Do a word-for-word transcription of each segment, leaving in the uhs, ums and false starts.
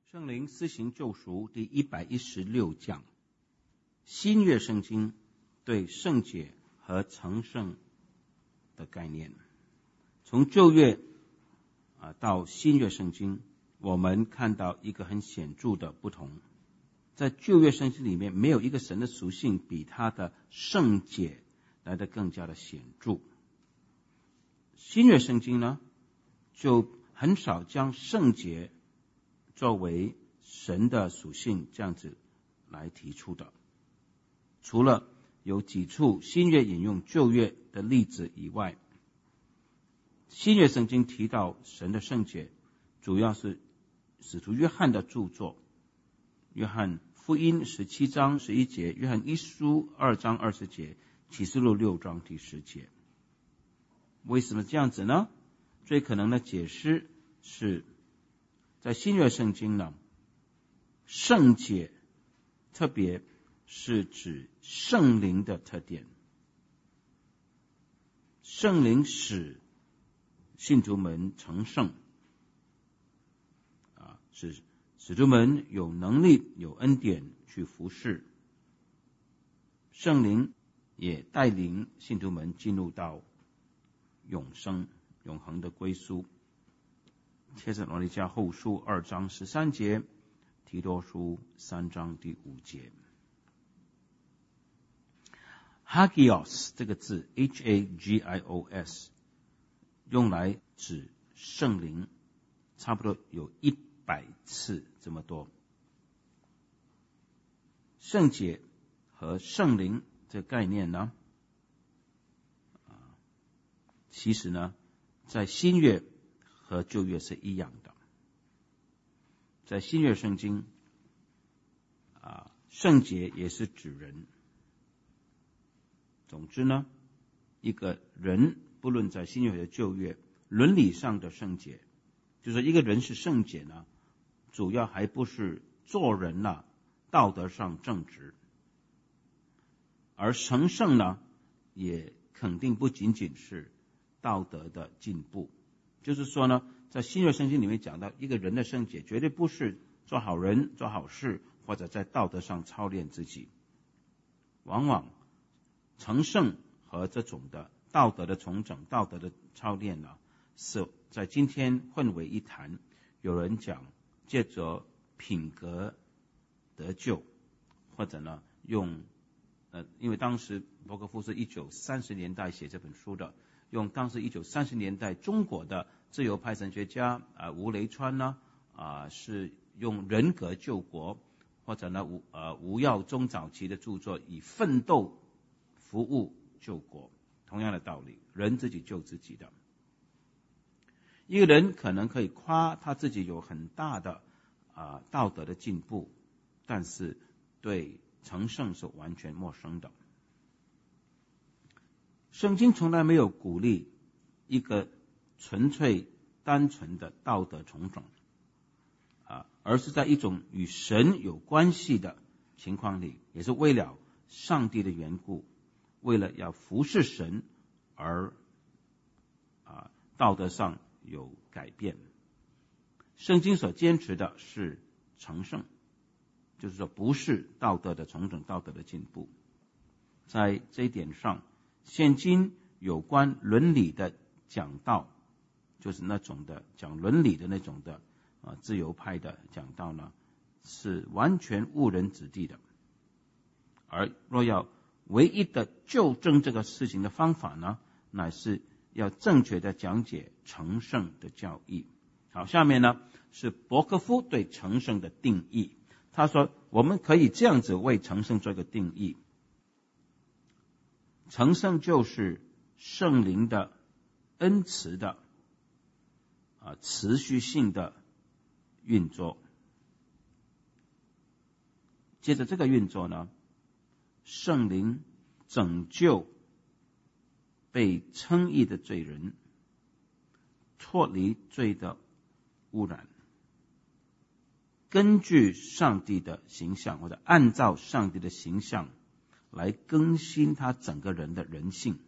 圣灵施行救赎第一百一十六讲，新约圣经对圣洁和成圣的概念。从旧约啊到新约圣经，我们看到一个很显著的不同。在旧约圣经里面，没有一个神的属性比他的圣洁来得更加的显著。新约圣经呢，就很少将圣洁作为神的属性这样子来提出的。除了有几处新约引用旧约的例子以外，新约圣经提到神的圣洁，主要是使徒约翰的著作，约翰福音十七章十一节，约翰一书二章二十节，启示录六章第十节。为什么这样子呢？最可能的解释是，在新约圣经呢，圣洁特别是指圣灵的特点，圣灵使信徒们成圣，啊，使使徒们有能力有恩典去服侍，圣灵也带领信徒们进入到永生永恒的归宿。帖撒罗尼迦后书二章十三节，提多书三章第五节。Hagios 这个字 H A G I O S 用来指圣灵，差不多有一百次这么多。圣洁和圣灵这概念呢，其实呢，在新约和旧约是一样的。在新约圣经啊，圣洁也是指人。总之呢，一个人不论在新约和旧约，伦理上的圣洁，就是一个人是圣洁呢，主要还不是做人呢、啊、道德上正直，而成圣呢，也肯定不仅仅是道德的进步。就是说呢，在新约圣经里面讲到一个人的圣洁，绝对不是做好人做好事，或者在道德上操练自己。往往成圣和这种的道德的重整、道德的操练呢，是在今天混为一谈。有人讲借着品格得救，或者呢用呃，因为当时伯格夫是一九三十年代写这本书的，用当时一九三十年代中国的自由派神学家啊、呃、吴雷川呢啊、呃、是用人格救国，或者呢吴呃吴耀宗早期的著作以奋斗服务救国，同样的道理，人自己救自己的。一个人可能可以夸他自己有很大的啊、呃、道德的进步，但是对成圣是完全陌生的。圣经从来没有鼓励一个纯粹单纯的道德重整啊，而是在一种与神有关系的情况里，也是为了上帝的缘故，为了要服侍神而啊道德上有改变。圣经所坚持的是成圣，就是说不是道德的重整、道德的进步。在这一点上，现今有关伦理的讲道，就是那种的讲伦理的那种的啊自由派的讲道呢，是完全误人子弟的。而若要唯一的纠正这个事情的方法呢，乃是要正确的讲解成圣的教义。好，下面呢是伯克夫对成圣的定义。他说，我们可以这样子为成圣做一个定义：成圣就是圣灵的恩慈的啊持续性的运作。接着这个运作呢，圣灵拯救被称义的罪人，脱离罪的污染，根据上帝的形象，或者按照上帝的形象来更新他整个人的人性，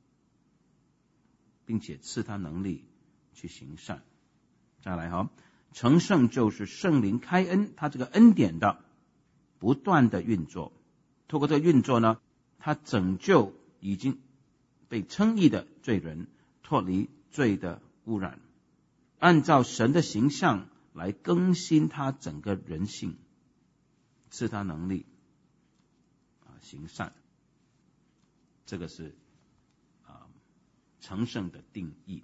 并且赐他能力去行善。再来哈， 成圣就是圣灵开恩，他这个恩典的不断的运作，透过这个运作呢，他拯救已经被称义的罪人脱离罪的污染，按照神的形象来更新他整个人性，赐他能力啊行善。这个是啊成圣的定义。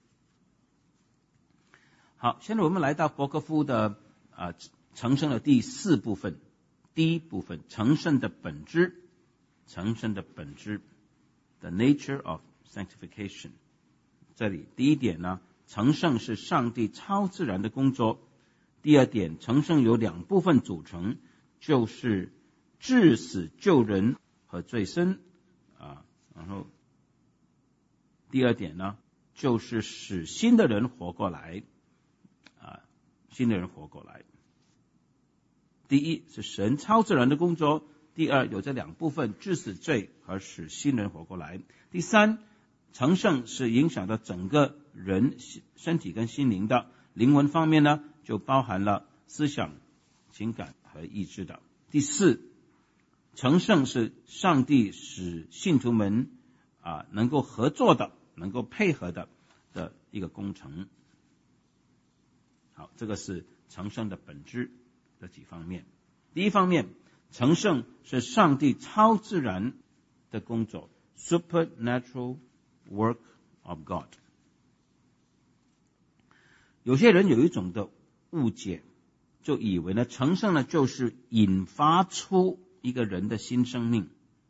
好，现在我们来到伯克夫的啊成圣的第四部分，第一部分成圣的本质，成圣的本质 ，the nature of sanctification。这里第一点呢，成圣是上帝超自然的工作。第二点，成圣由两部分组成，就是致死救人和罪身啊。然后第二点呢，就是使新的人活过来啊，新的人活过来。第一是神超自然的工作，第二有这两部分，致死罪和使新人活过来。第三，成圣是影响到整个人身体跟心灵的，灵魂方面呢，就包含了思想、情感和意志的。第四，成圣是上帝使信徒们啊能够合作的、能够配合的的一个工程。好，这个是成圣的本质的几方面。第一方面，成圣是上帝超自然的工作 ，supernatural work of God。有些人有一种的误解，就以为呢，成圣呢就是引发出一个人的新生命，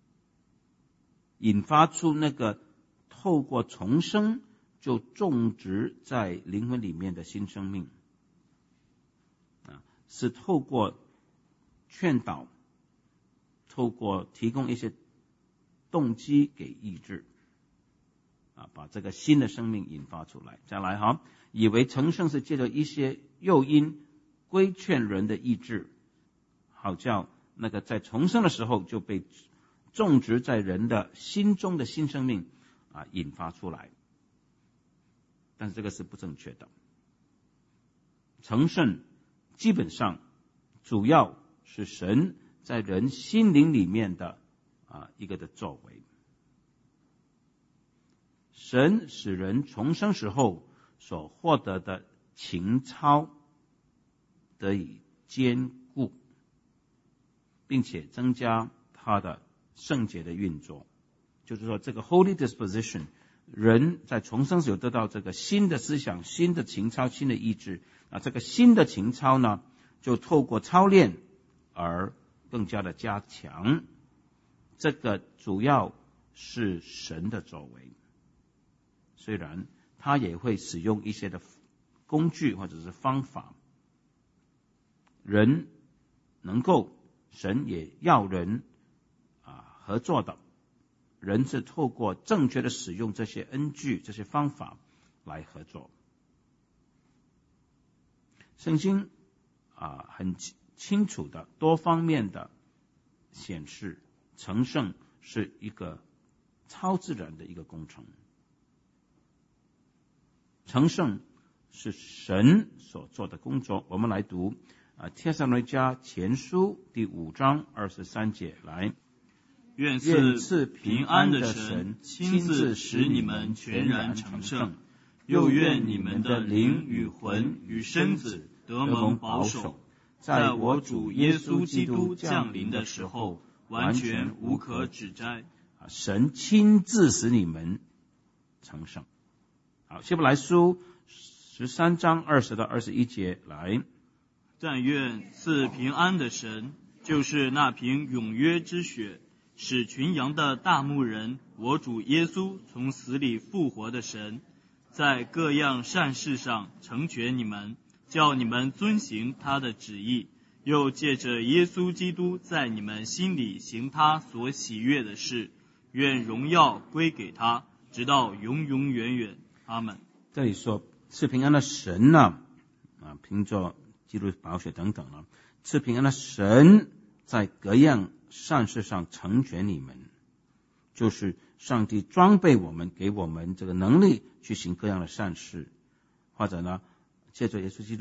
引发出那个透过重生就种植在灵魂里面的新生命，啊，是透过劝导，透过提供一些动机给意志，啊，把这个新的生命引发出来。再来哈，以为成圣是借着一些诱因规劝人的意志，好叫那个在重生的时候就被种植在人的心中的新生命啊引发出来，但是这个是不正确的。成圣基本上主要是神在人心灵里面的啊一个的作为。神使人重生时候所获得的情操得以坚固，并且增加他的圣洁的运作。就是说这个 holy disposition， 人在重生时有得到这个新的思想、新的情操、新的意志啊，这个新的情操呢，就透过操练而更加的加强。这个主要是神的作为，虽然他也会使用一些的工具或者是方法，人能够，神也要人啊合作的，人是透过正确的使用这些恩具、这些方法来合作。圣经啊很清楚的、多方面的显示，成圣是一个超自然的一个工程。成圣是神所做的工作。我们来读啊《帖撒罗尼迦前书》第五章二十三节，来， 愿赐平安的神亲自使你们全然成圣，又愿你们的灵与魂与身子得蒙保守，在我主耶稣基督降临的时候，完全无可指摘。 神亲自使你们成圣。好，希伯来书十三章二十到二十一节，来， 但愿赐平安的神，就是那凭永约之血使群羊的大牧人，我主耶稣从死里复活的神，在各样善事上成全你们，叫你们遵行他的旨意，又借着耶稣基督在你们心里行他所喜悦的事，愿荣耀归给他，直到永永远远。阿们。 这里说赐平安的神呢，啊，凭着基督宝血等等呢，赐平安的神在各样善事上成全你们，就是上帝装备我们，给我们这个能力去行各样的善事，或者呢，借着耶稣基督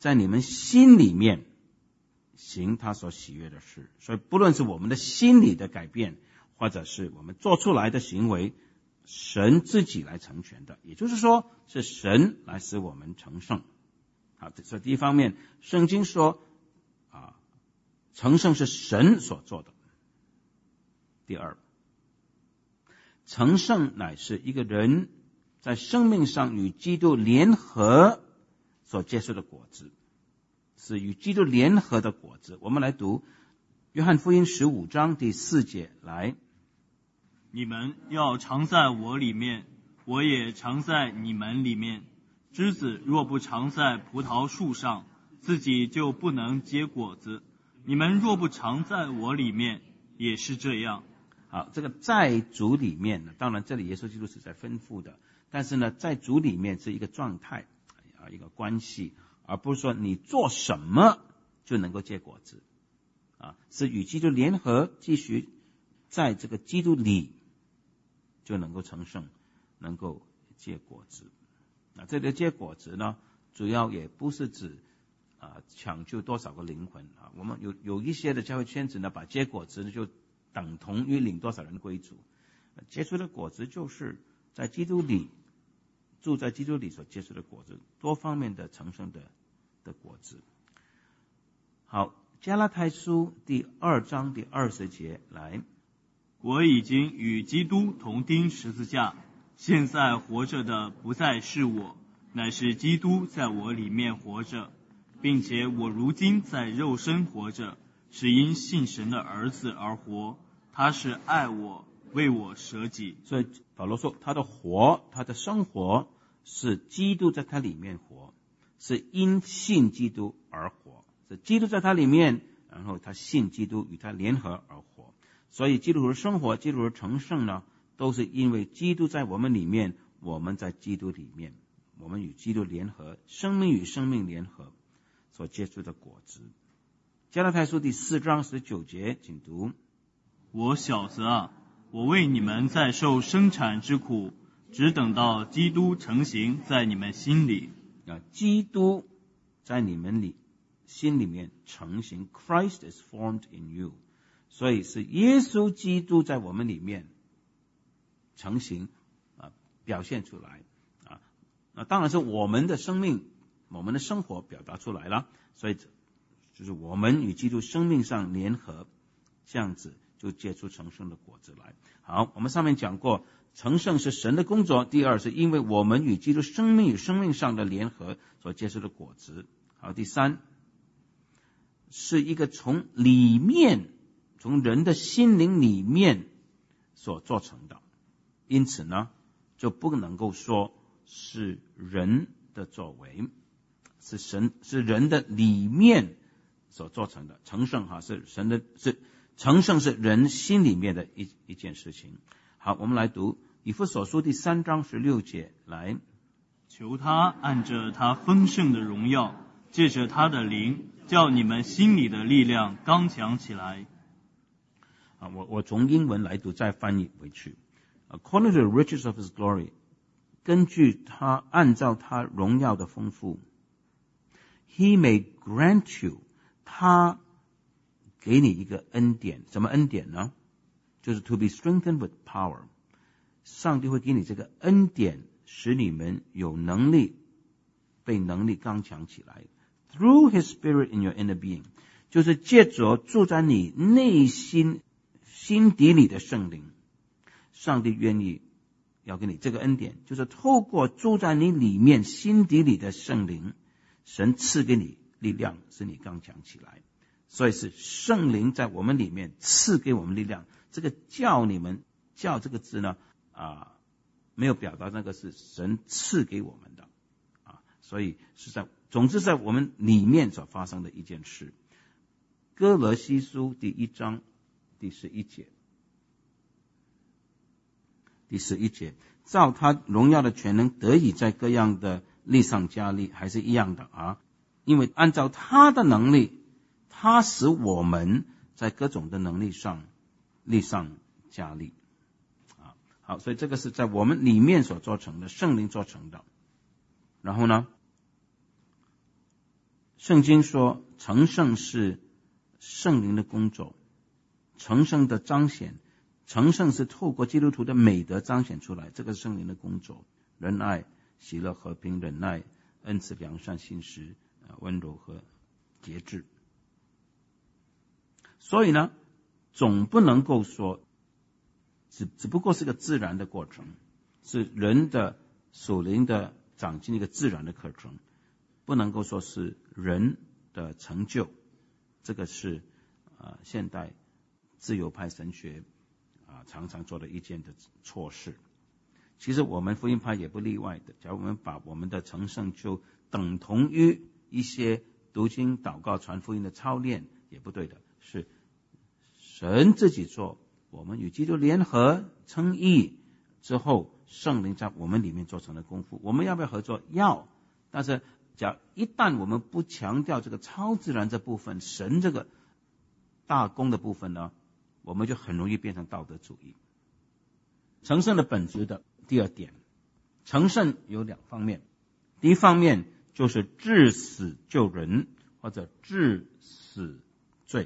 在你们心里面行他所喜悦的事。所以不论是我们的心理的改变，或者是我们做出来的行为，神自己来成全的，也就是说是神来使我们成圣。好，这是第一方面，圣经说啊，成圣是神所做的。第二，成圣乃是一个人在生命上与基督联合所结出的果子，是与基督联合的果子。我们来读约翰福音十五章第四节，来， 你们要常在我里面，我也常在你们里面。枝子若不常在葡萄树上，自己就不能结果子。你们若不常在我里面，也是这样。 好，这个在主里面呢，当然这里耶稣基督是在吩咐的，但是呢，在主里面是一个状态啊，一个关系，而不是说你做什么就能够结果子啊，是与基督联合，继续在这个基督里就能够成圣，能够结果子。那这里的结果子呢，主要也不是指啊抢救多少个灵魂啊，我们有有一些的教会圈子呢，把结果子呢就等同于领多少人归主。结出的果子就是在基督里，住在基督里所结出的果子，多方面的成圣的的果子。好，加拉太书第二章第二十节，来， 我已经与基督同钉十字架，现在活着的不再是我，乃是基督在我里面活着，并且我如今在肉身活着，是因信神的儿子而活，他是爱我，为我舍己。 所以保罗说，他的活，他的生活是基督在他里面活，是因信基督而活，是基督在他里面，然后他信基督，与他联合而活。所以基督徒的生活，基督徒的成圣呢，都是因为基督在我们里面，我们在基督里面，我们与基督联合，生命与生命联合所结出的果子。加拉太书第四章十九节，请读， 我小子啊，我为你们在受生产之苦，只等到基督成形在你们心里。 啊，基督在你们里心里面成形 ，Christ is formed in you， 所以是耶稣基督在我们里面成形啊，表现出来啊。那当然是我们的生命，我们的生活表达出来了，所以就是我们与基督生命上联合，这样子就结出成圣的果子来。好，我们上面讲过，成圣是神的工作。第二，是因为我们与基督生命与生命上的联合所结出的果子。好，第三，是一个从里面，从人的心灵里面所做成的。因此呢，就不能够说是人的作为，是神是人的里面所做成的。成圣哈是神的，是成圣是人心里面的一一件事情。好，我们来读以弗所书第三章十六节，来， 求他按着他丰盛的荣耀，借着他的灵，叫你们心里的力量刚强起来。 啊，我我从英文来读，再翻译回去。According to the riches of his glory， 根据他按照他荣耀的丰富 ，He may grant you， 他给你一个恩典。什么恩典呢？就是 to be strengthened with power， 上帝会给你这个恩典，使你们有能力被能力刚强起来。Through his spirit in your inner being， 就是借着住在你内心心底里的圣灵，上帝愿意要给你这个恩典，就是透过住在你里面心底里的圣灵，神赐给你力量，使你刚强起来。所以是圣灵在我们里面赐给我们力量。这个叫你们，叫这个字呢啊，没有表达那个是神赐给我们的啊，所以是在总之在我们里面所发生的一件事。哥罗西书第一章第十一节，第十一节，照他荣耀的全能得以在各样的力上加力，还是一样的啊，因为按照他的能力，他使我们在各种的能力上力上加力啊。好，所以这个是在我们里面所做成的，圣灵做成的。然后呢， 圣经说成圣是圣灵的工作，成圣的彰显，成圣是透过基督徒的美德彰显出来，这个是圣灵的工作，仁爱、喜乐、和平、忍耐、恩慈、良善、信实、温柔和节制。所以呢，总不能够说只只不过是个自然的过程，是人的属灵的长进一个自然的课程，不能够说是人的成就。这个是呃现代自由派神学啊、呃、常常做的一件的错事。其实我们福音派也不例外的。假如我们把我们的成圣就等同于一些读经、祷告、传福音的操练，也不对的。是神自己做，我们与基督联合称义之后，圣灵在我们里面做成了功夫。我们要不要合作？要。但是假一旦我们不强调这个超自然这部分，神这个大功的部分呢，我们就很容易变成道德主义。成圣的本质的第二点，成圣有两方面。第一方面就是治死救人，或者治死罪。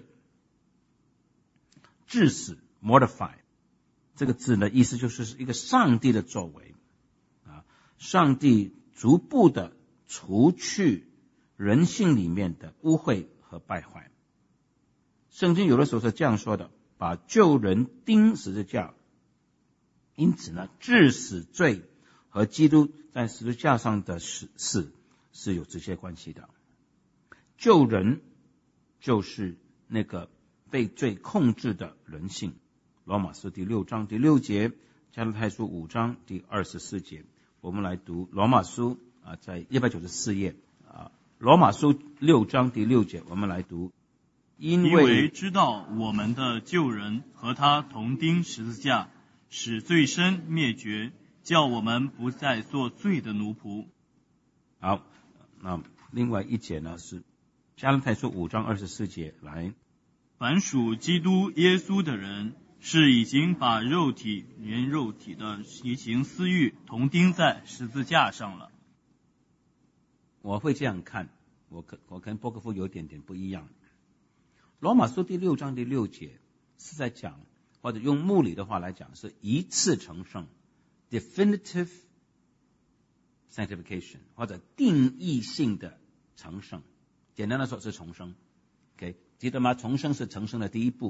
治死 mortify 这个字的意思就是一个上帝的作为啊，上帝逐步的除去人性里面的污秽和败坏。圣经有的时候是这样说的，把救人钉十字架，因此呢，治死罪和基督在十字架上的死死是有直接关系的。救人就是那个被罪控制的人性，罗马书第六章第六节，加拉太书五章第二十四节。我们来读罗马书啊，在一百九十四页啊，罗马书六章第六节，我们来读。因为, 因为知道我们的救人和他同钉十字架，使罪身灭绝，叫我们不再做罪的奴仆。 好，那另外一节呢是加拉太书五章二十四节，来。 凡属基督耶稣的人，是已经把肉体连肉体的习情私欲同钉在十字架上了。 我会这样看，我可我跟波克夫有一点点不一样。罗马书第六章第六节是在讲，或者用牧里的话来讲，是一次成圣 definitive sanctification， 或者定义性的成圣。简单的说是重生。OK， 记得吗？重生是成圣的第一步。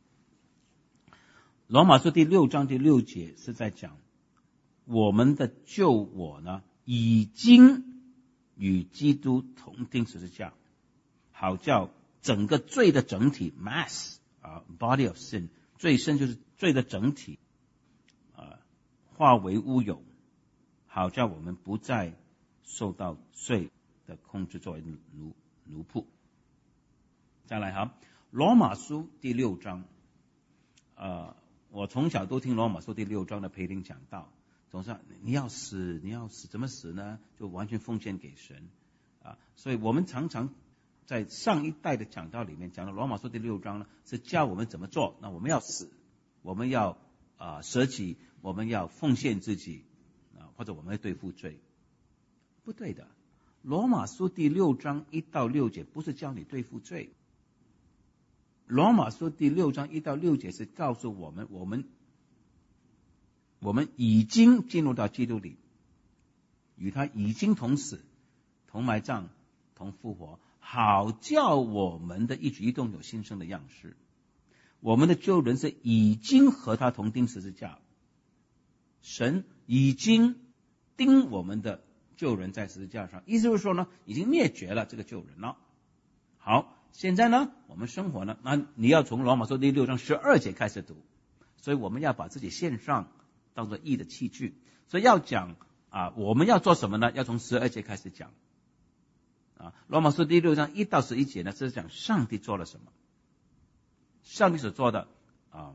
罗马书第六章第六节是在讲，我们的救我呢，已经与基督同钉十字架，好叫整个罪的整体 mass 啊 body of sin， 罪身就是罪的整体啊，化为乌有，好叫我们不再受到罪的控制，作为奴奴仆。再来哈，罗马书第六章，呃，我从小都听罗马书第六章的培灵讲道，总是你要死，你要死，怎么死呢？就完全奉献给神啊！所以我们常常在上一代的讲道里面讲到罗马书第六章呢，是教我们怎么做。那我们要死，我们要啊、呃、舍己，我们要奉献自己啊，或者我们要对付罪，不对的。罗马书第六章一到六节不是教你对付罪。罗马书第六章一到六节是告诉我们，我们我们已经进入到基督里，与他已经同死、同埋葬、同复活，好叫我们的一举一动有新生的样式。我们的救人是已经和他同钉十字架，神已经钉我们的救人在十字架上，意思就是说呢，已经灭绝了这个救人了。好。现在呢，我们生活呢，那你要从罗马书第六章十二节开始读，所以我们要把自己献上，当作义的器具。所以要讲啊，我们要做什么呢？要从十二节开始讲。啊，罗马书第六章一到十一节呢，是讲上帝做了什么，上帝所做的啊，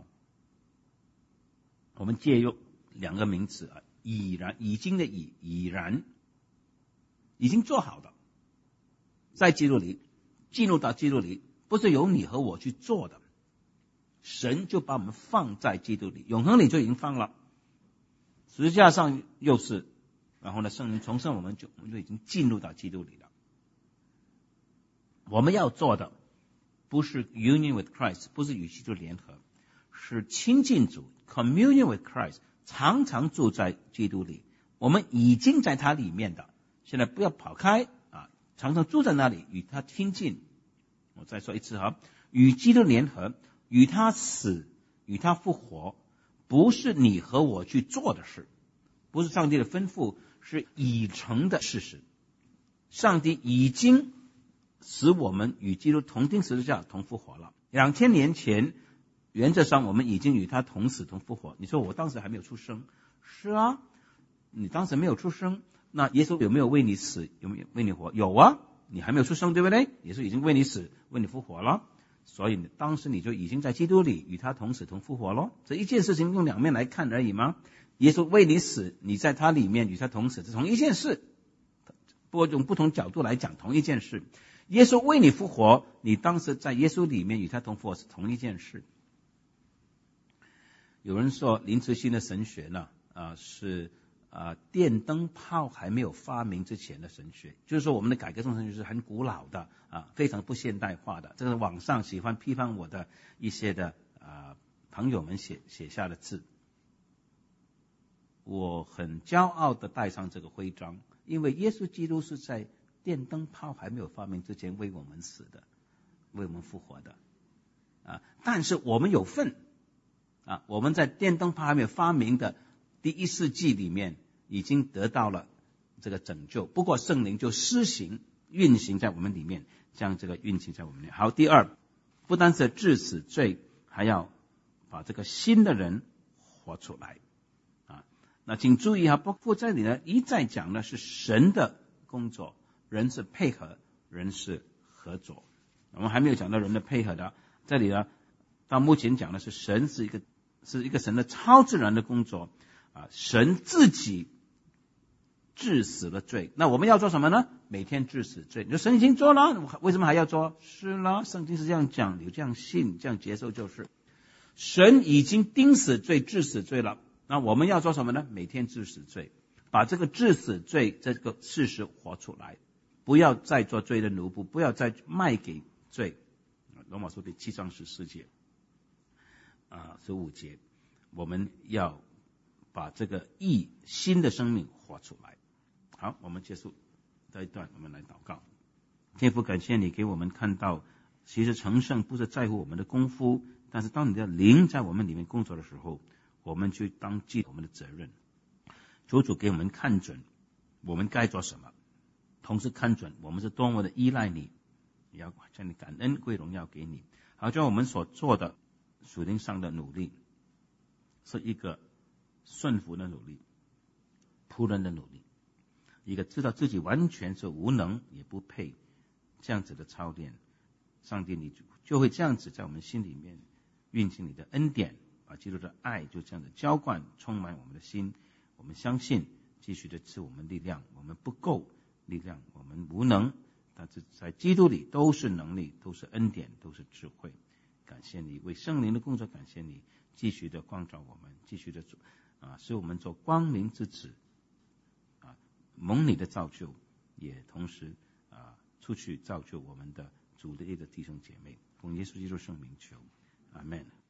我们借用两个名词啊，已然，已经的已，已然，已经做好的，在基督里。进入到基督里，不是由你和我去做的，神就把我们放在基督里，永恒里就已经放了，十字架上又是，然后呢，圣灵重生，我们就我们就已经进入到基督里了。 我们要做的不是 union with Christ， 不是与基督联合，是亲近主 communion with Christ， 常常住在基督里。我们已经在他里面的，现在不要跑开啊，常常住在那里，与他亲近。我再说一次哈，与基督联合，与他死，与他复活，不是你和我去做的事，不是上帝的吩咐，是已成的事实。上帝已经使我们与基督同钉十字架，同复活了。两千年前，原则上我们已经与他同死同复活。你说我当时还没有出生，是啊，你当时没有出生，那耶稣有没有为你死，有没有为你活？有啊，你还没有出生，对不对？耶稣已经为你死，为你复活了，所以当时你就已经在基督里与他同死同复活了。这一件事情用两面来看而已吗？耶稣为你死，你在他里面与他同死，是同一件事，不过用不同角度来讲同一件事。耶稣为你复活，你当时在耶稣里面与他同复活是同一件事。有人说林慈欣的神学呢，啊是啊电灯泡还没有发明之前的神学，就是说我们的改革宗神学是很古老的啊，非常不现代化的。这是网上喜欢批判我的一些的啊朋友们写写下的字。我很骄傲的带上这个徽章，因为耶稣基督是在电灯泡还没有发明之前为我们死的，为我们复活的啊！但是我们有份啊，我们在电灯泡还没有发明的第一世纪里面已经得到了这个拯救，不过圣灵就施行运行在我们里面，将这个运行在我们里面。好，第二，不单是治死罪，还要把这个新的人活出来啊！那请注意啊，包括这里呢一再讲的是神的工作，人是配合，人是合作。我们还没有讲到人的配合的，这里呢到目前讲的是神是一个是一个神的超自然的工作啊，神自己治死了罪。那我们要做什么呢？每天治死罪。你说神已经做了，为什么还要做？是了，圣经是这样讲，你这样信，这样接受，就是神已经钉死罪，治死罪了。那我们要做什么呢？每天治死罪，把这个治死罪这个事实活出来，不要再做罪的奴仆，不要再卖给罪。罗马书第七章十四节啊十五节，我们要把这个义新的生命活出来。好，我们结束这一段，我们来祷告。天父，感谢你给我们看到，其实成圣不是在乎我们的功夫，但是当你的灵在我们里面工作的时候，我们就当记我们的责任。求主给我们看准我们该做什么，同时看准我们是多么的依赖你，也要将你感恩归荣耀给你。好，将我们所做的属灵上的努力是一个顺服的努力，仆人的努力，一个知道自己完全是无能也不配这样子的操练。上帝，你就会这样子在我们心里面运行你的恩典，把基督的爱就这样子浇灌充满我们的心。我们相信继续的赐我们力量，我们不够力量，我们无能，但是在基督里都是能力，都是恩典，都是智慧。感谢你为圣灵的工作，感谢你继续的光照我们，继续的做啊，使我们做光明之子啊，蒙你的造就，也同时啊出去造就我们的主的一个弟兄姐妹。奉耶稣基督圣名求，阿们。